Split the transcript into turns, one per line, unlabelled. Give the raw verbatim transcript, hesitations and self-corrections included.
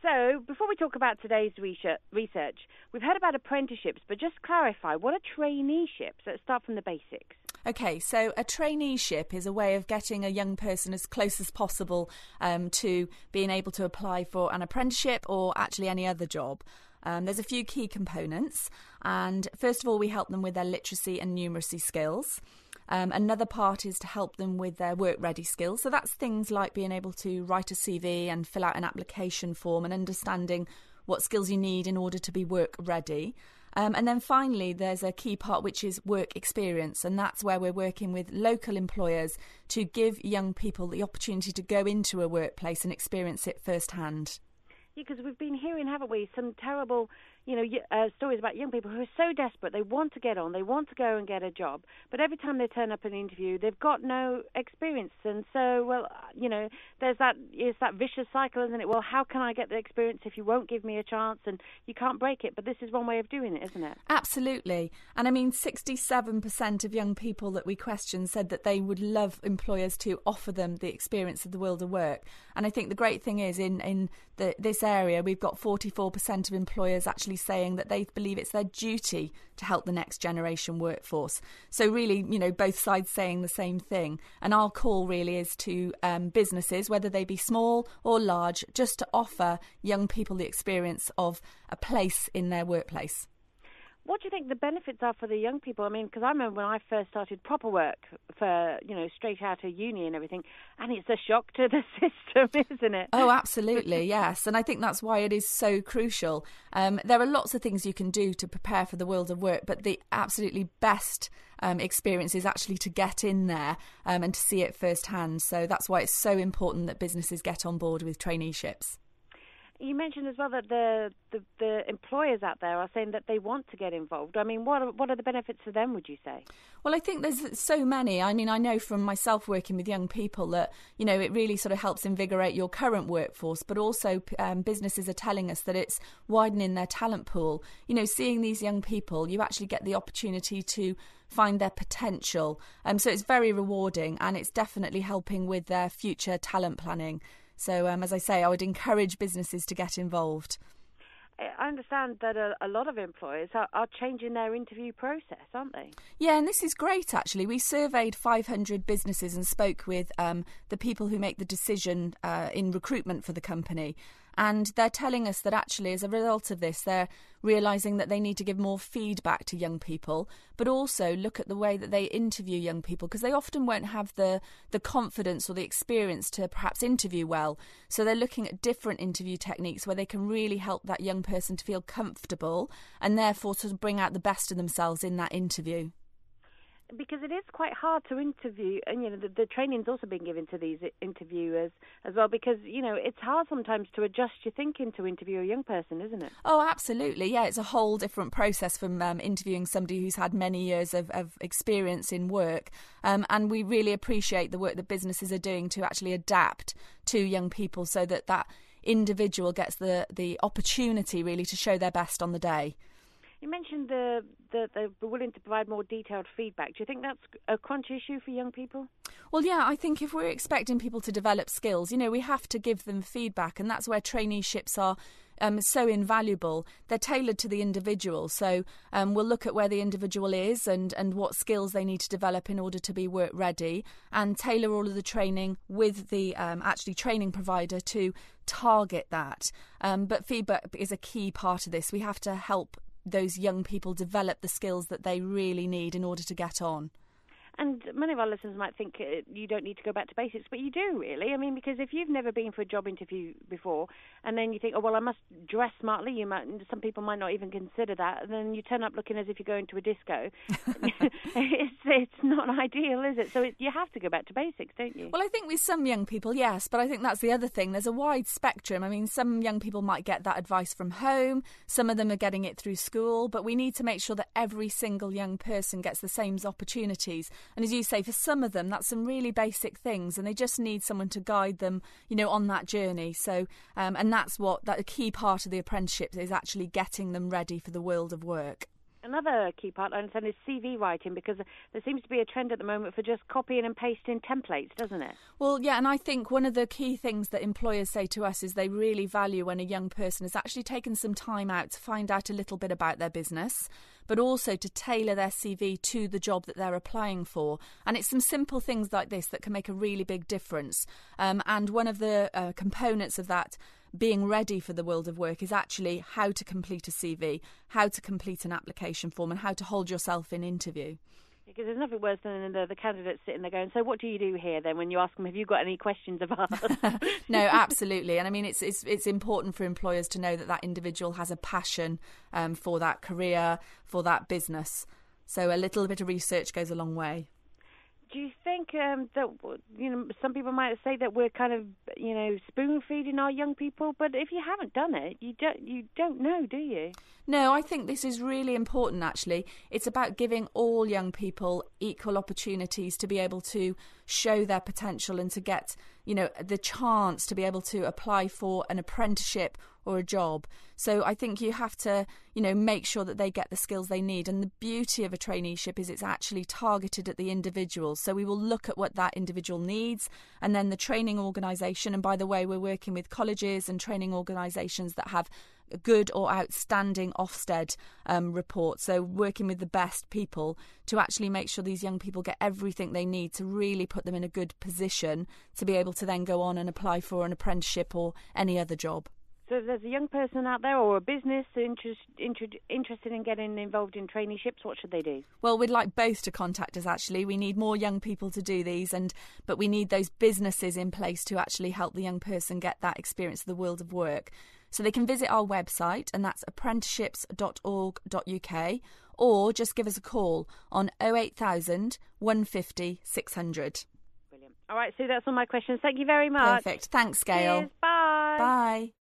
So, before we talk about today's research, we've heard about apprenticeships, but just clarify, what are traineeships? Let's start from the basics.
Okay, so a traineeship is a way of getting a young person as close as possible um, to being able to apply for an apprenticeship or actually any other job. Um, there's a few key components, and first of all, we help them with their literacy and numeracy skills. Um, another part is to help them with their work-ready skills. So that's things like being able to write a C V and fill out an application form and understanding what skills you need in order to be work-ready. Um, and then finally, there's a key part which is work experience, and that's where we're working with local employers to give young people the opportunity to go into a workplace and experience it firsthand.
Yeah, because we've been hearing, haven't we, some terrible, you know, uh, stories about young people who are so desperate, they want to get on, they want to go and get a job, but every time they turn up an interview, they've got no experience, and so, well, you know, there's that, it's that vicious cycle, isn't it? Well, how can I get the experience if you won't give me a chance? And you can't break it, but this is one way of doing it, isn't it?
Absolutely. And I mean, sixty-seven percent of young people that we questioned said that they would love employers to offer them the experience of the world of work. And I think the great thing is in, in the, this area, we've got forty-four percent of employers actually saying that they believe it's their duty to help the next generation workforce. So really, you know, both sides saying the same thing. And our call really is to um, businesses, whether they be small or large, just to offer young people the experience of a place in their workplace.
What do you think the benefits are for the young people? I mean, because I remember when I first started proper work for, you know, straight out of uni and everything, and it's a shock to the system, isn't it?
Oh, absolutely, yes. And I think that's why it is so crucial. Um, there are lots of things you can do to prepare for the world of work, but the absolutely best um, experience is actually to get in there um, and to see it firsthand. So that's why it's so important that businesses get on board with traineeships.
You mentioned as well that the, the the employers out there are saying that they want to get involved. I mean, what are, what are the benefits for them, would you say?
Well, I think there's so many. I mean, I know from myself working with young people that, you know, it really sort of helps invigorate your current workforce, but also um, businesses are telling us that it's widening their talent pool. You know, seeing these young people, you actually get the opportunity to find their potential. Um, so it's very rewarding, and it's definitely helping with their future talent planning. So, um, as I say, I would encourage businesses to get involved.
I understand that a, a lot of employers are, are changing their interview process, aren't they?
Yeah, and this is great, actually. We surveyed five hundred businesses and spoke with um, the people who make the decision uh, in recruitment for the company. And they're telling us that actually, as a result of this, they're realising that they need to give more feedback to young people, but also look at the way that they interview young people, because they often won't have the, the confidence or the experience to perhaps interview well. So they're looking at different interview techniques where they can really help that young person to feel comfortable and therefore to bring out the best of themselves in that interview.
Because it is quite hard to interview, and you know the, the training's also been given to these interviewers as well, because you know it's hard sometimes to adjust your thinking to interview a young person, isn't it?
Oh, absolutely, yeah. It's a whole different process from um, interviewing somebody who's had many years of, of experience in work, um, and we really appreciate the work that businesses are doing to actually adapt to young people so that that individual gets the, the opportunity really to show their best on the day.
You mentioned the, the, they're willing to provide more detailed feedback. Do you think that's a crunch issue for young people?
Well, yeah, I think if we're expecting people to develop skills, you know, we have to give them feedback, and that's where traineeships are um, so invaluable. They're tailored to the individual, so um, we'll look at where the individual is and, and what skills they need to develop in order to be work ready, and tailor all of the training with the um, actually training provider to target that. Um, but feedback is a key part of this. We have to help those young people develop the skills that they really need in order to get on.
And many of our listeners might think uh, you don't need to go back to basics, but you do, really. I mean, because if you've never been for a job interview before, and then you think, oh, well, I must dress smartly, you might, some people might not even consider that, and then you turn up looking as if you're going to a disco. it's, it's not ideal, is it? So it, you have to go back to basics, don't you?
Well, I think with some young people, yes, but I think that's the other thing. There's a wide spectrum. I mean, some young people might get that advice from home, some of them are getting it through school, but we need to make sure that every single young person gets the same opportunities. And as you say, for some of them, that's some really basic things, and they just need someone to guide them, you know, on that journey. So, um, and that's what that a key part of the apprenticeship is, actually getting them ready for the world of work.
Another key part, I understand, is C V writing, because there seems to be a trend at the moment for just copying and pasting templates, doesn't it?
Well, yeah, and I think one of the key things that employers say to us is they really value when a young person has actually taken some time out to find out a little bit about their business, but also to tailor their C V to the job that they're applying for. And it's some simple things like this that can make a really big difference. Um, and one of the uh, components of that being ready for the world of work is actually how to complete a C V, how to complete an application form, and how to hold yourself in interview.
Because there's nothing worse than the, the candidates sitting there going, so what do you do here then, when you ask them, have you got any questions of us?
No, absolutely. And I mean, it's, it's it's important for employers to know that that individual has a passion um, for that career, for that business. So a little bit of research goes a long way.
Do you think um, that, you know, some people might say that we're kind of, you know, spoon feeding our young people, but if you haven't done it, you don't you don't know, do you?
No, I think this is really important, actually. It's about giving all young people equal opportunities to be able to show their potential and to get, you know, the chance to be able to apply for an apprenticeship or a job. So I think you have to, you know, make sure that they get the skills they need. And the beauty of a traineeship is it's actually targeted at the individual. So we will look at what that individual needs, and then the training organisation. And by the way, we're working with colleges and training organisations that have a good or outstanding Ofsted um, report. So working with the best people to actually make sure these young people get everything they need to really put them in a good position to be able to then go on and apply for an apprenticeship or any other job.
So if there's a young person out there or a business interest, inter, interested in getting involved in traineeships, what should they do?
Well, we'd like both to contact us, actually. We need more young people to do these, and but we need those businesses in place to actually help the young person get that experience of the world of work. So they can visit our website, and that's apprenticeships dot org dot U K, or just give us a call on oh eight thousand, one fifty, six hundred.
Brilliant. All right, Sue, that's all my questions. Thank you very much.
Perfect. Thanks, Gail.
Cheers. Bye.
Bye.